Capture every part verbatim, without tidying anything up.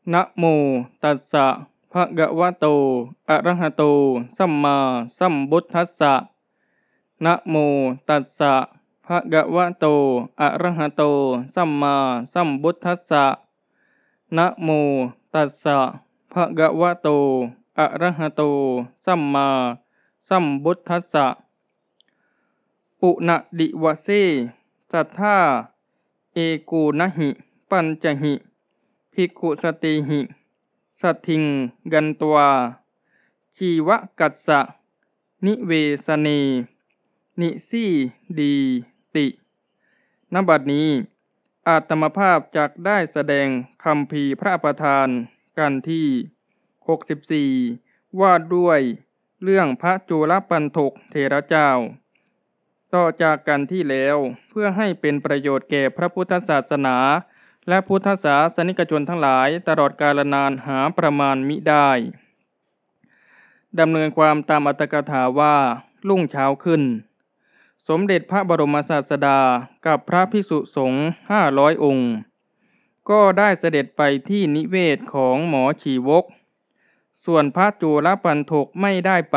นะโมตัสสะภะคะวะโตอะระหะโตสัมมาสัมพุทธัสสะนะโมตัสสะภะคะวะโตอะระหะโตสัมมาสัมพุทธัสสะนะโมตัสสะภะคะวะโตอะระหะโตสัมมาสัมพุทธัสสะปุณดิวเสสัทธาเอกูนะหิปัญจหิภิกขุสติหิสัทถิงกันตวาชีวกัสสะนิเวสเนนิสีดีติณบัดนี้อาตมภาพจักได้แสดงคำพีพระประธานกันที่หกสิบสี่ว่าด้วยเรื่องพระจุลปันถกเถระเจ้าต่อจากกันที่แล้วเพื่อให้เป็นประโยชน์แก่พระพุทธศาสนาและพุทธศาสนิกชนทั้งหลายตลอดกาลนานหาประมาณมิได้ดำเนินความตามอัตถกถาว่ารุ่งเช้าขึ้นสมเด็จพระบรมศาสดากับพระภิกษุสงฆ์ห้าร้อยองค์ก็ได้เสด็จไปที่นิเวศของหมอชีวกส่วนพระจุลปันถกไม่ได้ไป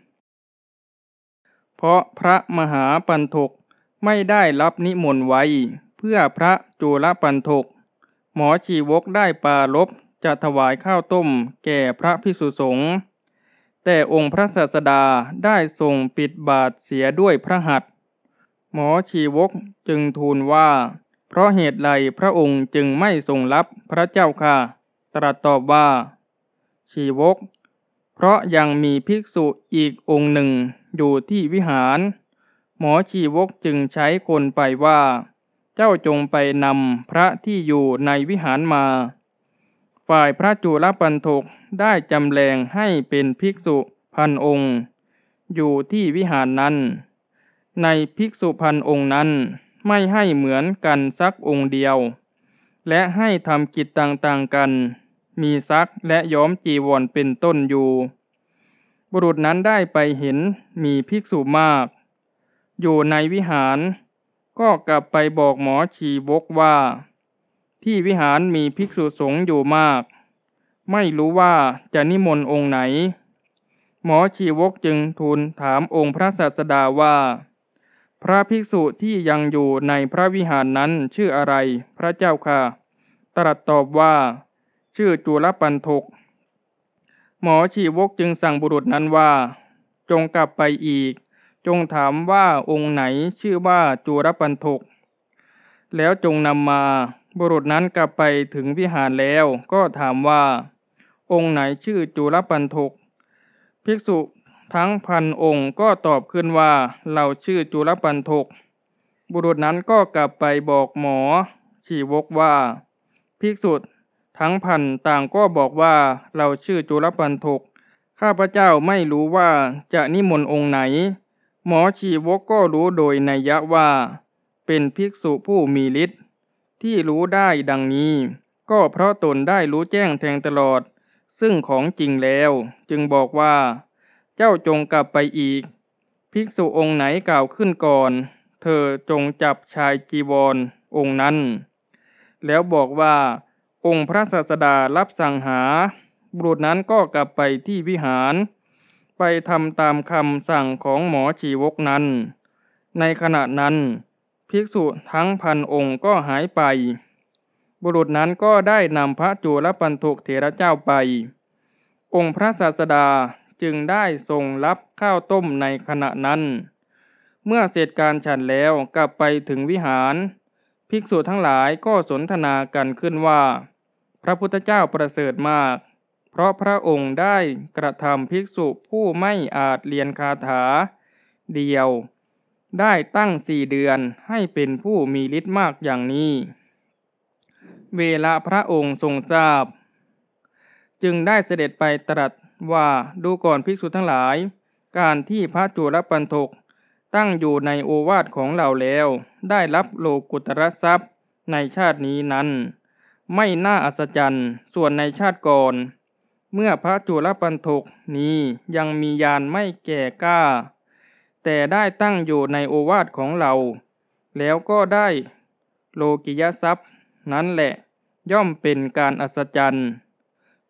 เพราะพระมหาปันถกไม่ได้รับนิมนต์ไว้เพื่อพระจุลปันถกหมอชีวกได้ปรารภจะถวายข้าวต้มแก่พระภิกษุสงฆ์แต่องค์พระศาสดาได้ทรงปิดบาทเสียด้วยพระหัตถ์หมอชีวกจึงทูลว่าเพราะเหตุใดพระองค์จึงไม่ทรงรับพระเจ้าค่ะตรัสตอบว่าชีวกเพราะยังมีภิกษุอีกองค์หนึ่งอยู่ที่วิหารหมอชีวกจึงใช้คนไปว่าเจ้าจงไปนำพระที่อยู่ในวิหารมาฝ่ายพระจุลปันถกได้จำแรงให้เป็นภิกษุพันองค์อยู่ที่วิหารนั้นในภิกษุพันองค์นั้นไม่ให้เหมือนกันสักองค์เดียวและให้ทำกิจต่างๆกันมีซักและย้อมจีวรเป็นต้นอยู่บุรุษนั้นได้ไปเห็นมีภิกษุมากอยู่ในวิหารก็กลับไปบอกหมอชีวกว่าที่วิหารมีภิกษุสงฆ์อยู่มากไม่รู้ว่าจะนิมนต์องค์ไหนหมอชีวกจึงทูลถามองค์พระศาสดาว่าพระภิกษุที่ยังอยู่ในพระวิหารนั้นชื่ออะไรพระเจ้าค่ะตรัสตอบว่าชื่อจุลปันถกหมอชีวกจึงสั่งบุรุษนั้นว่าจงกลับไปอีกจงถามว่าองค์ไหนชื่อว่าจุลปันถกแล้วจงนำมาบุรุษนั้นกลับไปถึงวิหารแล้วก็ถามว่าองค์ไหนชื่อจุลปันถกภิกษุทั้งพันองค์ก็ตอบขึ้นว่าเราชื่อจุลปันถกบุรุษนั้นก็กลับไปบอกหมอชีวกว่าภิกษุทั้งพันต่างก็บอกว่าเราชื่อจุลปันถกข้าพเจ้าไม่รู้ว่าจะนิมนต์องค์ไหนหมอชีวกก็รู้โดยนัยยะว่าเป็นภิกษุผู้มีฤทธิ์ที่รู้ได้ดังนี้ก็เพราะตนได้รู้แจ้งแทงตลอดซึ่งของจริงแล้วจึงบอกว่าเจ้าจงกลับไปอีกภิกษุองค์ไหนกล่าวขึ้นก่อนเธอจงจับชายจีวรองค์นั้นแล้วบอกว่าองค์พระศาสดารับสั่งหาบุรุษนั้นก็กลับไปที่วิหารไปทำตามคำสั่งของหมอชีวกนั้นในขณะนั้นภิกษุทั้งพันองค์ก็หายไปบุรุษนั้นก็ได้นำพระจุลปันถกเถระเจ้าไปองค์พระศาสดาจึงได้ทรงรับข้าวต้มในขณะนั้นเมื่อเสร็จการฉันแล้วกลับไปถึงวิหารภิกษุทั้งหลายก็สนทนากันขึ้นว่าพระพุทธเจ้าประเสริฐมากเพราะพระองค์ได้กระทำภิกษุผู้ไม่อาจเรียนคาถาเดียวได้ตั้งสี่เดือนให้เป็นผู้มีฤทธิ์มากอย่างนี้เวลาพระองค์ทรงทราบจึงได้เสด็จไปตรัสว่าดูก่อนภิกษุทั้งหลายการที่พระจุลปันถกตั้งอยู่ในโอวาทของเราแล้วได้รับโลกุตรทรัพย์ในชาตินี้นั้นไม่น่าอัศจรรย์ส่วนในชาติก่อนเมื่อพระจุลปันถกนี้ยังมีญาณไม่แก่กล้าแต่ได้ตั้งอยู่ในโอวาทของเราแล้วก็ได้โลกิยทรัพย์นั้นแหละย่อมเป็นการอัศจรรย์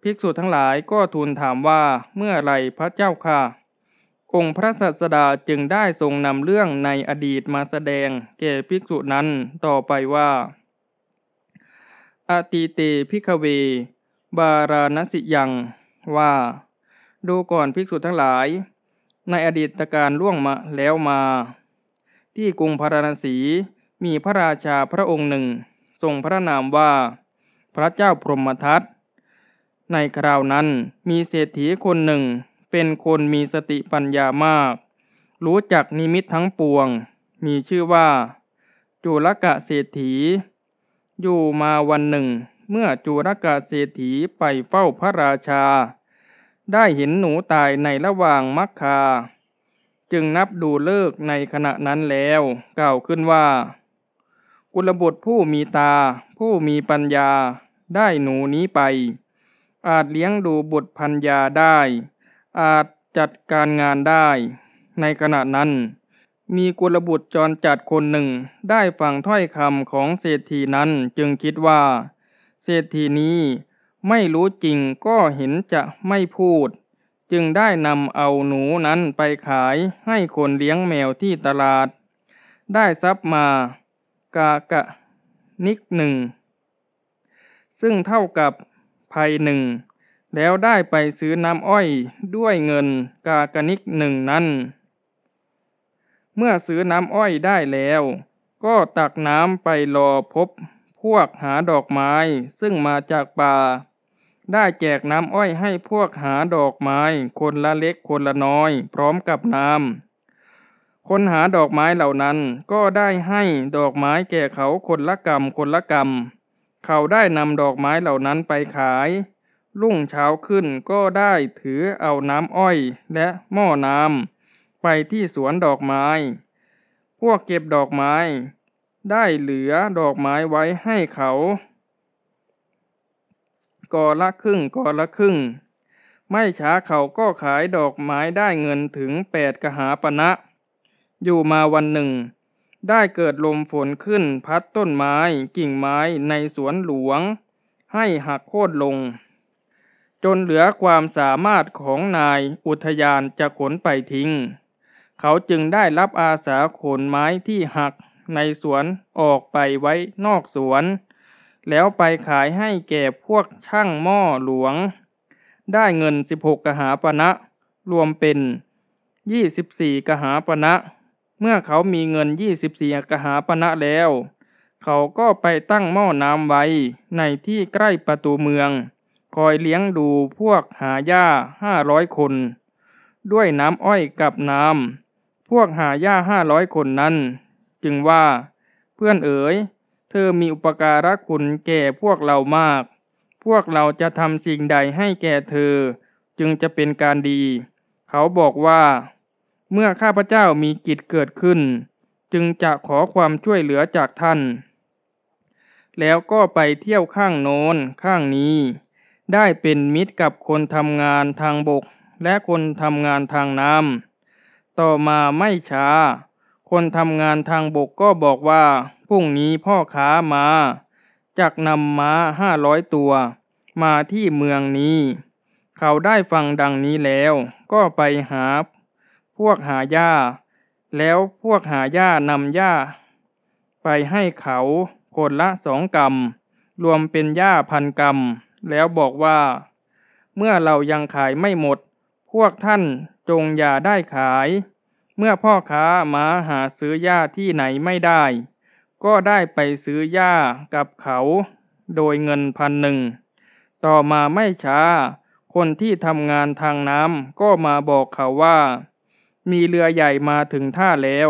ภิกษุทั้งหลายก็ทูลถามว่าเมื่อไรพระเจ้าค่ะองค์พระศาสดาจึงได้ทรงนำเรื่องในอดีตมาแสดงแก่ภิกษุนั้นต่อไปว่าอติเตภิกขเวบาราณสิยังว่าดูก่อนภิกษุทั้งหลายในอดีตการล่วงมาแล้วมาที่กรุงพาราณสีมีพระราชาพระองค์หนึ่งทรงพระนามว่าพระเจ้าพรหมทัตในคราวนั้นมีเศรษฐีคนหนึ่งเป็นคนมีสติปัญญามากรู้จักนิมิตทั้งปวงมีชื่อว่าจุลกะเศรษฐีอยู่มาวันหนึ่งเมื่อจุลกะเศรษฐีไปเฝ้าพระราชาได้เห็นหนูตายในระหว่างมักคาจึงนับดูฤกษ์ในขณะนั้นแล้วกล่าวขึ้นว่ากุลบุตรผู้มีตาผู้มีปัญญาได้หนูนี้ไปอาจเลี้ยงดูบุตรพัญญาได้อาจจัดการงานได้ในขณะนั้นมีกุลบุตรจรจัดคนหนึ่งได้ฟังถ้อยคำของเศรษฐีนั้นจึงคิดว่าเศรษฐีนี้ไม่รู้จริงก็เห็นจะไม่พูดจึงได้นำเอาหนูนั้นไปขายให้คนเลี้ยงแมวที่ตลาดได้ทรัพย์มากากะนิกหนึ่งซึ่งเท่ากับภัยหนึ่งแล้วได้ไปซื้อน้ำอ้อยด้วยเงินกากะนิกหนึ่งนั้นเมื่อซื้อน้ำอ้อยได้แล้วก็ตักน้ำไปรอพบพวกหาดอกไม้ซึ่งมาจากป่าได้แจกน้ำอ้อยให้พวกหาดอกไม้คนละเล็กคนละน้อยพร้อมกับน้ำคนหาดอกไม้เหล่านั้นก็ได้ให้ดอกไม้แก่เขาคนละกำคนละกำเขาได้นำดอกไม้เหล่านั้นไปขายรุ่งเช้าขึ้นก็ได้ถือเอาน้ำอ้อยและหม้อน้ำไปที่สวนดอกไม้พวกเก็บดอกไม้ได้เหลือดอกไม้ไว้ให้เขากอละครึ่งกอละครึ่งไม่ช้าเขาก็ขายดอกไม้ได้เงินถึงแปดกหาปณะอยู่มาวันหนึ่งได้เกิดลมฝนขึ้นพัดต้นไม้กิ่งไม้ในสวนหลวงให้หักโค่นลงจนเหลือความสามารถของนายอุทยานจะขนไปทิ้งเขาจึงได้รับอาสาขนไม้ที่หักในสวนออกไปไว้นอกสวนแล้วไปขายให้แก่พวกช่างหม้อหลวงได้เงินสิบหกกหาปณะรวมเป็นยี่สิบสี่กหาปณะเมื่อเขามีเงินยี่สิบสี่กหาปณะแล้วเขาก็ไปตั้งหม้อน้ำไว้ในที่ใกล้ประตูเมืองคอยเลี้ยงดูพวกหาหญ้าห้าร้อยคนด้วยน้ำอ้อยกับน้ำพวกหาหญ้าห้าร้อยคนนั้นจึงว่าเพื่อนเอ๋ยเธอมีอุปการะคุณแก่พวกเรามากพวกเราจะทำสิ่งใดให้แก่เธอจึงจะเป็นการดีเขาบอกว่าเมื่อข้าพเจ้ามีกิจเกิดขึ้นจึงจะขอความช่วยเหลือจากท่านแล้วก็ไปเที่ยวข้างโน้นข้างนี้ได้เป็นมิตรกับคนทำงานทางบกและคนทำงานทางน้ำต่อมาไม่ช้าคนทำงานทางบกก็บอกว่าพรุ่งนี้พ่อค้ามาจักนำม้าห้าร้อยตัวมาที่เมืองนี้เขาได้ฟังดังนี้แล้วก็ไปหาพวกหาหญ้าแล้วพวกหาหญ้านำหญ้าไปให้เขาคนละสองกำรวมเป็นหญ้าพันกำแล้วบอกว่าเมื่อเรายังขายไม่หมดพวกท่านจงอย่าได้ขายเมื่อพ่อค้ามาหาซื้อหญ้าที่ไหนไม่ได้ก็ได้ไปซื้อหญ้ากับเขาโดยเงินพันหนึ่งต่อมาไม่ช้าคนที่ทำงานทางน้ำก็มาบอกเขาว่ามีเรือใหญ่มาถึงท่าแล้ว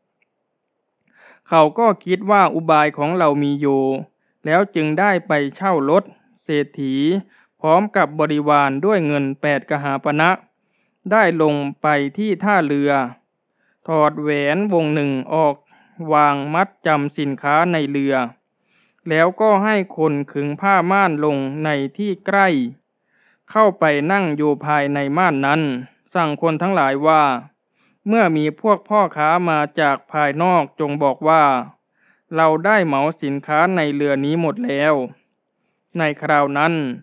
เขาก็คิดว่าอุบายของเรามีอยู่แล้วจึงได้ไปเช่ารถเศรษฐีพร้อมกับบริวารด้วยเงินแปดกหาปณะได้ลงไปที่ท่าเรือถอดแหวนวงหนึ่งออกวางมัดจำสินค้าในเรือแล้วก็ให้คนขึงผ้าม่านลงในที่ใกล้เข้าไปนั่งอยู่ภายในม่านนั้นสั่งคนทั้งหลายว่าเมื่อมีพวกพ่อค้ามาจากภายนอกจงบอกว่าเราได้เหมาสินค้าในเรือนี้หมดแล้วในคราวนั้น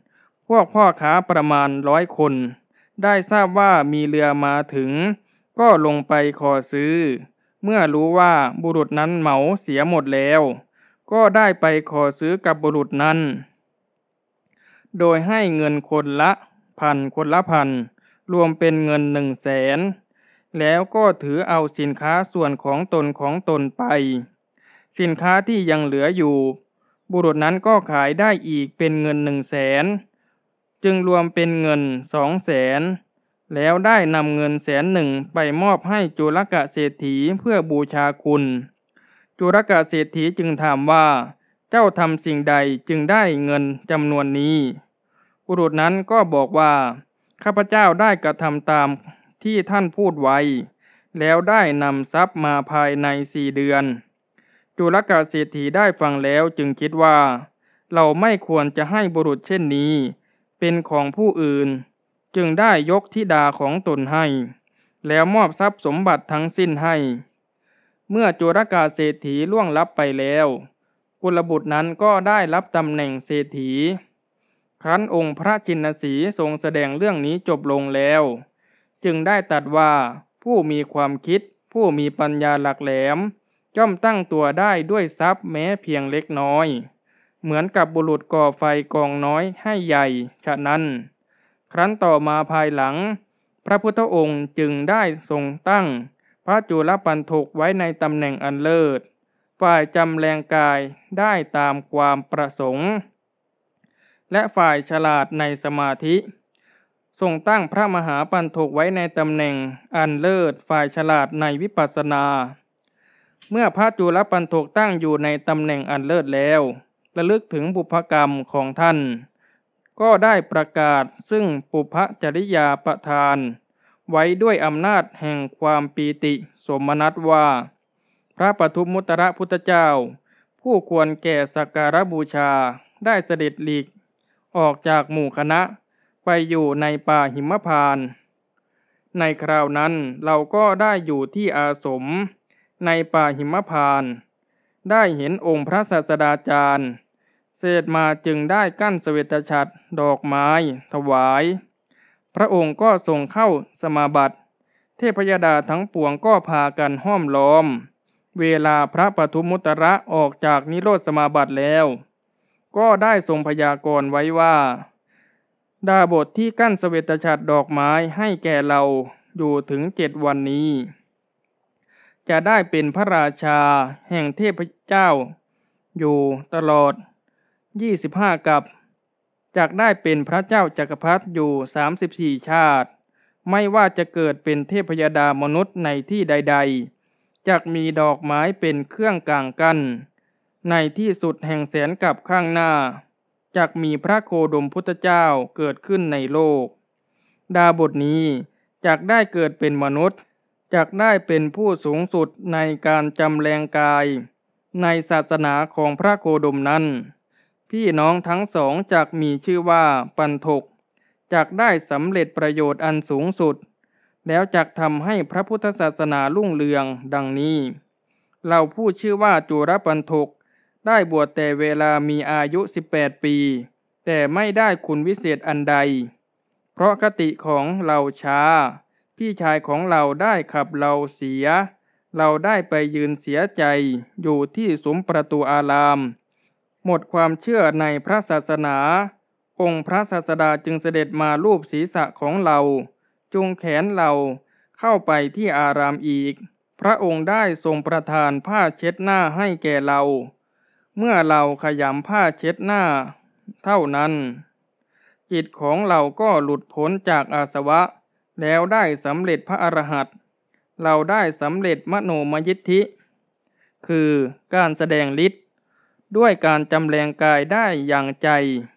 พวกพ่อค้าประมาณร้อยคนได้ทราบว่ามีเรือมาถึงก็ลงไปขอซื้อเมื่อรู้ว่าบุรุษนั้นเหมาเสียหมดแล้วก็ได้ไปขอซื้อกับบุรุษนั้นโดยให้เงินคนละพันคนละพันรวมเป็นเงินหนึ่งแสนแล้วก็ถือเอาสินค้าส่วนของตนของตนไปสินค้าที่ยังเหลืออยู่บุรุษนั้นก็ขายได้อีกเป็นเงินหนึ่งแสนจึงรวมเป็นเงินสองแสนแล้วได้นำเงินแสนหนึ่งไปมอบให้จุลกเศรษฐีเพื่อบูชาคุณจุลกเศรษฐีจึงถามว่าเจ้าทำสิ่งใดจึงได้เงินจำนวนนี้บุรุษนั้นก็บอกว่าข้าพเจ้าได้กระทำตามที่ท่านพูดไว้แล้วได้นำทรัพย์มาภายในสี่เดือนจุลกเศรษฐีได้ฟังแล้วจึงคิดว่าเราไม่ควรจะให้บุรุษเช่นนี้เป็นของผู้อื่นจึงได้ยกธิดาของตนให้แล้วมอบทรัพย์สมบัติทั้งสิ้นให้เมื่อจุลกเศรษฐีล่วงลับไปแล้วกุลบุตรนั้นก็ได้รับตำแหน่งเศรษฐีครั้นองค์พระชินสีห์ทรงแสดงเรื่องนี้จบลงแล้วจึงได้ตรัสว่าผู้มีความคิดผู้มีปัญญาหลักแหลมย่อมตั้งตัวได้ด้วยทรัพย์แม้เพียงเล็กน้อยเหมือนกับบุรุษก่อไฟกองน้อยให้ใหญ่ฉะนั้นครั้นต่อมาภายหลังพระพุทธองค์จึงได้ทรงตั้งพระจุลปันถกไว้ในตำแหน่งอันเลิศฝ่ายจำแรงกายได้ตามความประสงค์และฝ่ายฉลาดในสมาธิทรงตั้งพระมหาปันถกไว้ในตำแหน่งอันเลิศฝ่ายฉลาดในวิปัสสนาเมื่อพระจุลปันถกตั้งอยู่ในตำแหน่งอันเลิศแล้วระลึกถึงบุพกรรมของท่านก็ได้ประกาศซึ่งปุพจริยาประทานไว้ด้วยอำนาจแห่งความปีติสมนัสว่าพระปทุมมุตตรพุทธเจ้าผู้ควรแก่สักการบูชาได้เสด็จหลีกออกจากหมู่คณะไปอยู่ในป่าหิมพานต์ในคราวนั้นเราก็ได้อยู่ที่อาสมในป่าหิมพานต์ได้เห็นองค์พระศาสดาจารย์เสด็จมาจึงได้กั้นเสวตฉัตรดอกไม้ถวายพระองค์ก็ทรงเข้าสมาบัติเทพยดาทั้งปวงก็พากันห้อมล้อมเวลาพระปทุมมุตตระออกจากนิโรธสมาบัติแล้วก็ได้ทรงพยากรณ์ไว้ว่าดาบทที่กั้นเสวตฉัตรดอกไม้ให้แก่เราอยู่ถึงเจ็ดวันนี้จะได้เป็นพระราชาแห่งเทพเจ้าอยู่ตลอดยี่สิบห้ากัปจักได้เป็นพระเจ้าจักรพรรดิอยู่สามสิบสี่ชาติไม่ว่าจะเกิดเป็นเทพยดามนุษย์ในที่ใดๆจักมีดอกไม้เป็นเครื่องกางกั้นในที่สุดแห่งแสนกัปข้างหน้าจักมีพระโคดมพุทธเจ้าเกิดขึ้นในโลกดาบทนี้จักได้เกิดเป็นมนุษย์จักได้เป็นผู้สูงสุดในการจำแรงกายในศาสนาของพระโคดมนั้นพี่น้องทั้งสองจักมีชื่อว่าปันถกจักได้สำเร็จประโยชน์อันสูงสุดแล้วจักทำให้พระพุทธศาสนารุ่งเรืองดังนี้เราผู้ชื่อว่าจุลปันถกได้บวชแต่เวลามีอายุสิบแปดปีแต่ไม่ได้คุณวิเศษอันใดเพราะคติของเราช้าพี่ชายของเราได้ขับเราเสียเราได้ไปยืนเสียใจอยู่ที่ซุ้มประตูอารามหมดความเชื่อในพระศาสนาองค์พระศาสดาจึงเสด็จมาลูบศีรษะของเราจูงแขนเราเข้าไปที่อารามอีกพระองค์ได้ทรงประทานผ้าเช็ดหน้าให้แก่เราเมื่อเราขยำผ้าเช็ดหน้าเท่านั้นจิตของเราก็หลุดพ้นจากอาสวะแล้วได้สำเร็จพระอรหันต์เราได้สำเร็จมโนมยิทธิคือการแสดงฤทธิ์ด้วยการจำแรงกายได้อย่างใจ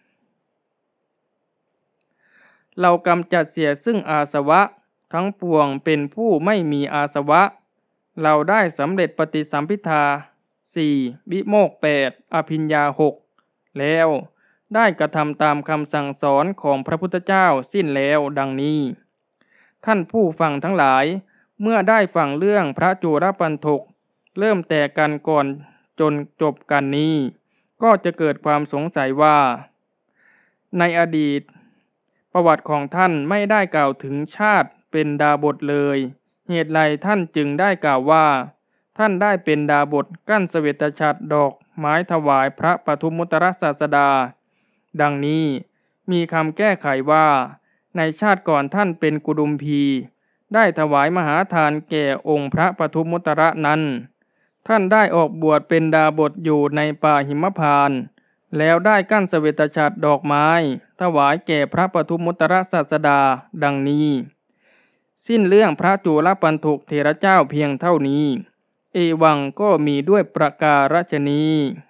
เรากำจัดเสียซึ่งอาสวะทั้งปวงเป็นผู้ไม่มีอาสวะเราได้สำเร็จปฏิสัมภิทาสี่วิโมกข์แปดอภิญญาหกแล้วได้กระทำตามคำสั่งสอนของพระพุทธเจ้าสิ้นแล้วดังนี้ท่านผู้ฟังทั้งหลายเมื่อได้ฟังเรื่องพระจุลปันถกเริ่มแต่กันก่อนจนจบกันนี้ก็จะเกิดความสงสัยว่าในอดีตประวัติของท่านไม่ได้กล่าวถึงชาติเป็นดาบทเลยเหตุไรท่านจึงได้กล่าวว่าท่านได้เป็นดาบทกั้นเสวตฉัตรดอกไม้ถวายพระปทุมมุตตรศาสดาดังนี้มีคำแก้ไขว่าในชาติก่อนท่านเป็นกุดุมพีได้ถวายมหาทานแก่องค์พระปทุมมุตตรนั้นท่านได้ออกบวชเป็นดาบทอยู่ในป่าหิมพานต์แล้วได้กั้นเสวตฉัตรดอกไม้ถวายแก่พระปทุมมุตตรศาสดาดังนี้สิ้นเรื่องพระจุลปันถกเถระเจ้าเพียงเท่านี้เอวังก็มีด้วยประการฉนี้